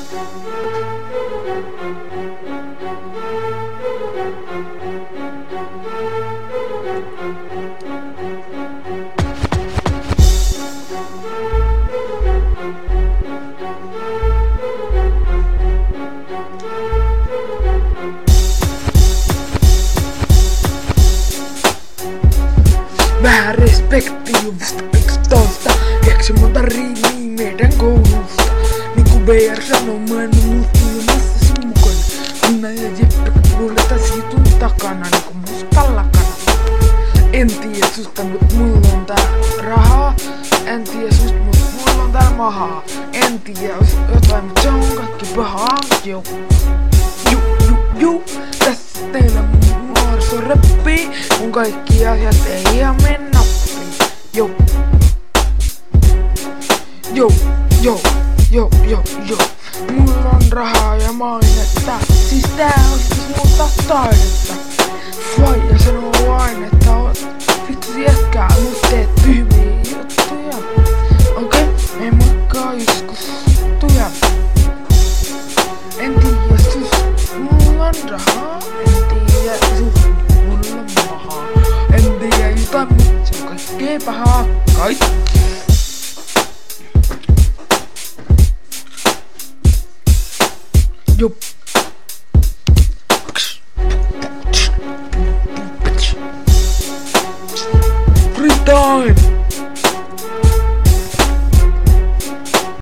Vähän respektiä just 11. Keksi monta riimiä meidän koulusta. Niinku BR sanoo, mä en oo muuttulemassa sun mukana. Minä ja Jeppe kuljetaan siitun takana niinku mustalla kanalla. En tiedä susta, mut mulla on tää rahaa. En tiedä susta, mut mulla on tää mahaa. En tiedä jotain, mut se on kaikki pahaa. Ju, tässä teillä mun nuorisoreppi. Mun kaikki asiat ei ihan mene nappiin. Jo. Mulla on rahaa ja mainetta. Siis tää on siis multa taidetta. Faija sanoo aina, että oot vitsi jätkää, mut teet tyhmiä juttuja. Okei, me moikkaa joskus tuttuja. En tiedä sus, mulla on rahaa. En tiedä sus, mulla on mahaa. En tiedä jotain, mut se on kaikkea pahaa. Kaikki. Jup.